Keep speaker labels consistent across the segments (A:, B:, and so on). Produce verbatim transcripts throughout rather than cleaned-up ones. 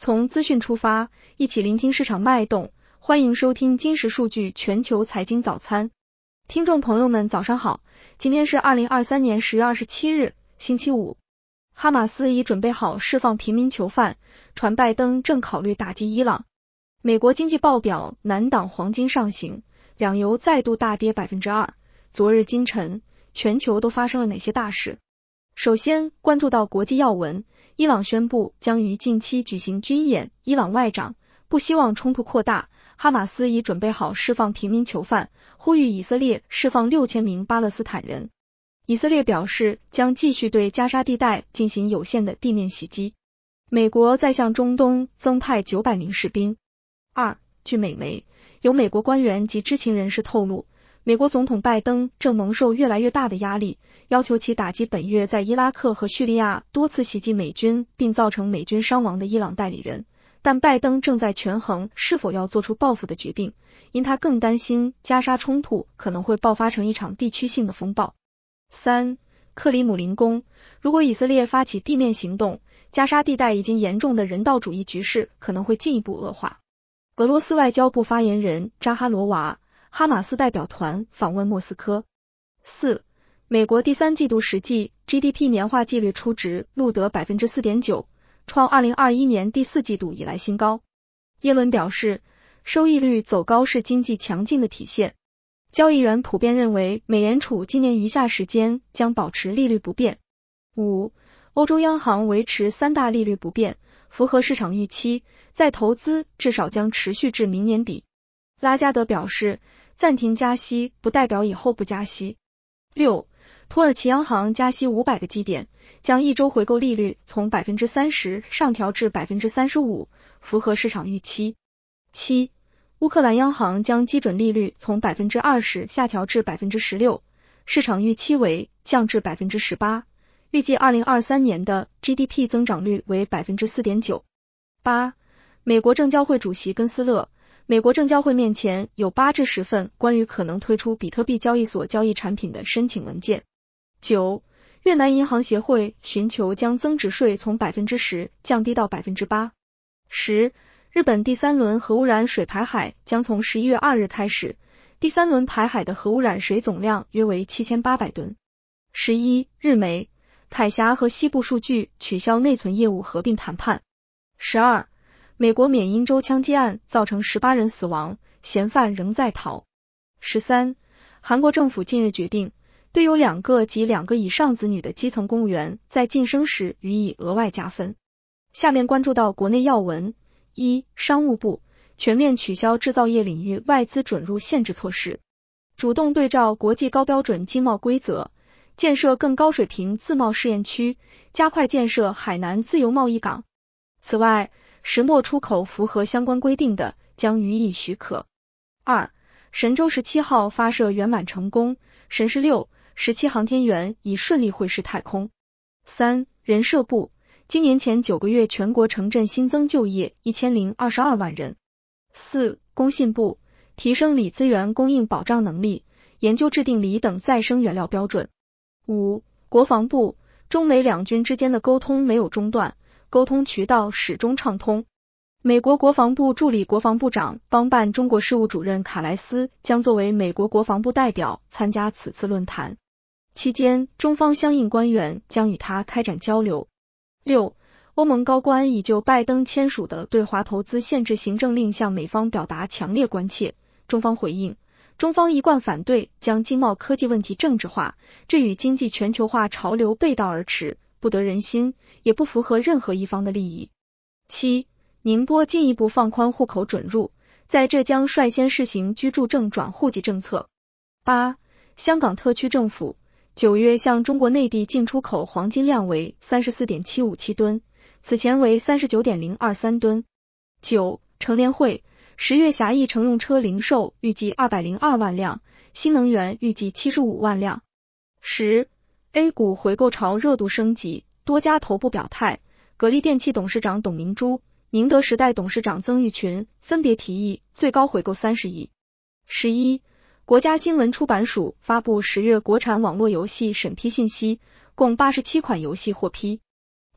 A: 从资讯出发，一起聆听市场脉动。欢迎收听金石数据全球财经早餐。听众朋友们早上好，今天是二零二三年十月二十七日，星期五。哈马斯已准备好释放平民囚犯，传拜登正考虑打击伊朗。美国经济报表难挡黄金上行，两油再度大跌 百分之二。 昨日今晨，全球都发生了哪些大事？首先关注到国际要闻，伊朗宣布将于近期举行军演，伊朗外长不希望冲突扩大，哈马斯已准备好释放平民囚犯，呼吁以色列释放六千名巴勒斯坦人。以色列表示将继续对加沙地带进行有限的地面袭击。美国再向中东增派九百名士兵。二，据美媒，有美国官员及知情人士透露，美国总统拜登正蒙受越来越大的压力，要求其打击本月在伊拉克和叙利亚多次袭击美军并造成美军伤亡的伊朗代理人，但拜登正在权衡是否要做出报复的决定，因他更担心加沙冲突可能会爆发成一场地区性的风暴。三，克里姆林宫，如果以色列发起地面行动，加沙地带已经严重的人道主义局势可能会进一步恶化。俄罗斯外交部发言人扎哈罗娃，哈马斯代表团访问莫斯科。四，美国第三季度实际 G D P 年化季率初值录得 百分之四点九， 创二零二一年第四季度以来新高。耶伦表示，收益率走高是经济强劲的体现。交易员普遍认为美联储今年余下时间将保持利率不变。五，欧洲央行维持三大利率不变，符合市场预期，再投资至少将持续至明年底。拉加德表示，暂停加息不代表以后不加息。六，土耳其央行加息五百个基点，将一周回购利率从 百分之三十 上调至 百分之三十五， 符合市场预期。七，乌克兰央行将基准利率从 百分之二十 下调至 百分之十六， 市场预期为降至 百分之十八， 预计二零二三年的 G D P 增长率为 百分之四点九。 八，美国证交会主席根斯勒，美国证交会面前有八至十份关于可能推出比特币交易所交易产品的申请文件。九，越南银行协会寻求将增值税从 百分之十 降低到 百分之八。十，日本第三轮核污染水排海将从十一月二日开始，第三轮排海的核污染水总量约为七千八百吨。十一，日媒，凯霞和西部数据取消内存业务合并谈判。十二，美国缅因州枪击案造成十八人死亡，嫌犯仍在逃。十三，韩国政府近日决定，对有两个及两个以上子女的基层公务员在晋升时予以额外加分。下面关注到国内要闻。一，商务部全面取消制造业领域外资准入限制措施，主动对照国际高标准经贸规则，建设更高水平自贸试验区，加快建设海南自由贸易港。此外，石墨出口符合相关规定的，将予以许可。二，神舟十七号发射圆满成功，神十六、十七航天员已顺利会师太空。三，人社部今年前九个月全国城镇新增就业一千零二十二万人。四，工信部提升锂资源供应保障能力，研究制定锂等再生原料标准。五，国防部中美两军之间的沟通没有中断，沟通渠道始终畅通。美国国防部助理国防部长邦办中国事务主任卡莱斯将作为美国国防部代表参加此次论坛，期间中方相应官员将与他开展交流。六，欧盟高官已就拜登签署的对华投资限制行政令向美方表达强烈关切，中方回应，中方一贯反对将经贸科技问题政治化，这与经济全球化潮流背道而驰，不得人心，也不符合任何一方的利益。七，宁波进一步放宽户口准入，在浙江率先试行居住证转户籍政策。八，香港特区政府九月向中国内地进出口黄金量为 三十四点七五七吨，此前为 三十九点零二三吨。九，乘联会十月狭义乘用车零售预计二百零二万辆，新能源预计七十五万辆。十， A 股回购潮热度升级，多家头部表态，格力电器董事长董明珠、宁德时代董事长曾毓群分别提议最高回购三十亿。十一，国家新闻出版署发布十月国产网络游戏审批信息，共八十七款游戏获批。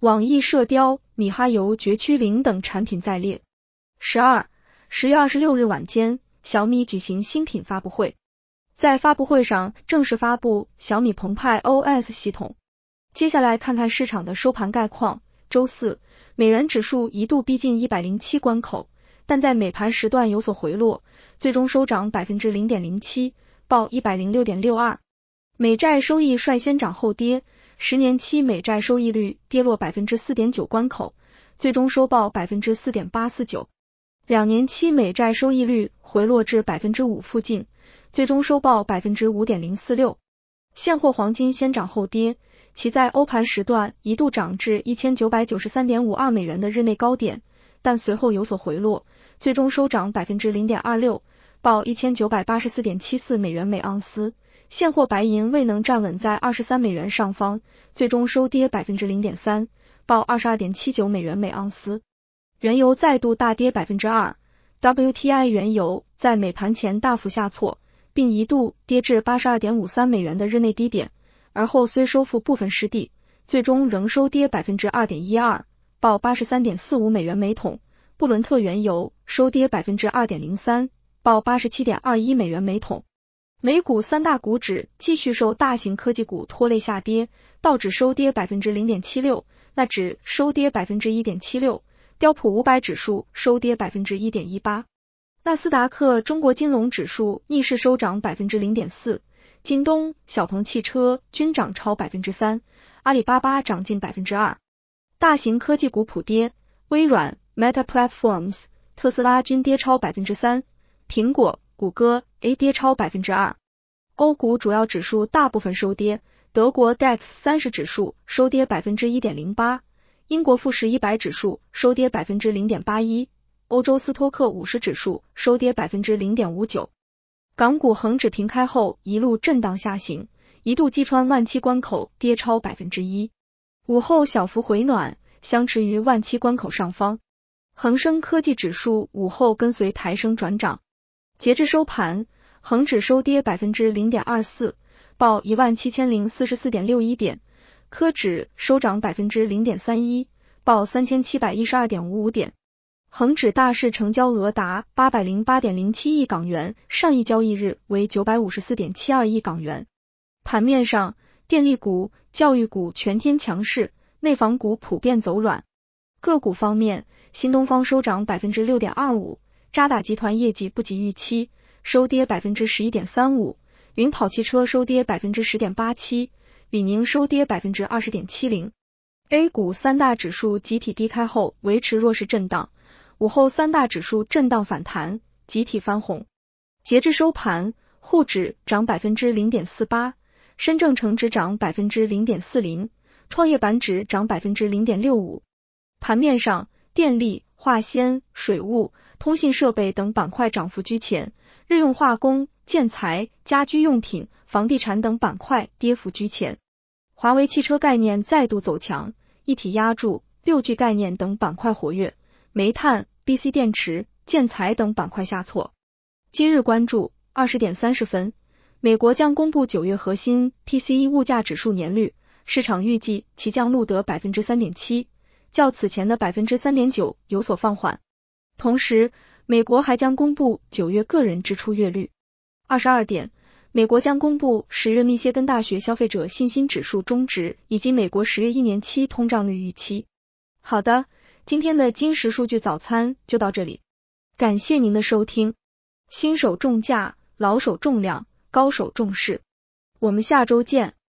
A: 网易射雕、米哈游、绝区零等产品在列。十二、十月二十六日晚间，小米举行新品发布会，在发布会上正式发布小米澎湃 O S 系统。接下来看看市场的收盘概况。周四，美元指数一度逼近一百零七关口，但在美盘时段有所回落，最终收涨 百分之零点零七， 报 一百零六点六二。美债收益率先涨后跌，十年期美债收益率跌落 百分之四点九 关口，最终收报 百分之四点八四九。两年期美债收益率回落至 百分之五 附近，最终收报 百分之五点零四六。现货黄金先涨后跌，其在欧盘时段一度涨至 一千九百九十三点五二 美元的日内高点，但随后有所回落，最终收涨 百分之零点二六， 报 一千九百八十四点七四 美元每盎司。现货白银未能站稳在二十三美元上方，最终收跌 百分之零点三， 报 二十二点七九 美元每盎司。原油再度大跌 百分之二， W T I 原油在美盘前大幅下挫，并一度跌至 八十二点五三 美元的日内低点，而后虽收复部分失地，最终仍收跌 百分之二点一二， 报 八十三点四五 美元每桶。布伦特原油收跌 百分之二点零三， 报 八十七点二一 美元每桶。美股三大股指继续受大型科技股拖累下跌，道指收跌 百分之零点七六， 纳指收跌 百分之一点七六， 标普五百指数收跌 百分之一点一八。纳斯达克中国金融指数逆势收涨 百分之零点四， 京东、小鹏汽车均涨超 百分之三， 阿里巴巴涨近 百分之二。大型科技股普跌，微软、Meta Platforms、特斯拉均跌超 百分之三， 苹果、谷歌 A 跌超 百分之二。欧股主要指数大部分收跌，德国 D A X 三十指数收跌 百分之一点零八， 英国富时一百指数收跌 百分之零点八一， 欧洲斯托克五十指数收跌 百分之零点五九。港股恒指平开后一路震荡下行，一度击穿万七关口，跌超 百分之一。午后小幅回暖，相持于万七关口上方。恒生科技指数午后跟随抬升转涨。截至收盘，恒指收跌 百分之零点二四， 报 一万七千零四十四点六一 点，科指收涨 百分之零点三一， 报 三千七百一十二点五五 点。恒指大市成交额达 八百零八点零七亿港元，上一交易日为 九百五十四点七二亿港元。盘面上，电力股、教育股全天强势，内房股普遍走软。个股方面，新东方收涨 百分之六点二五， 渣打集团业绩不及预期，收跌 百分之十一点三五， 云跑汽车收跌 百分之十点八七， 李宁收跌 百分之二十点七零。 A 股三大指数集体低开后维持弱势震荡，午后三大指数震荡反弹，集体翻红。截至收盘，沪指涨 百分之零点四八， 深证成指涨 百分之零点四零， 创业板指涨 百分之零点六五。 盘面上，电力、化纤、水务、通信设备等板块涨幅居前，日用化工、建材、家居用品、房地产等板块跌幅居前。华为汽车概念再度走强，一体压铸、六G概念等板块活跃，煤炭、B C 电池、建材等板块下挫。今日关注二十点三十分，美国将公布九月核心 P C E 物价指数年率，市场预计其将录得 百分之三点七， 较此前的 百分之三点九 有所放缓。同时，美国还将公布九月个人支出月率。二十二点，美国将公布十月密歇根大学消费者信心指数终值以及美国十月一年期通胀率预期。好的，今天的金石数据早餐就到这里，感谢您的收听。新手重价，老手重量，高手重视。我们下周见。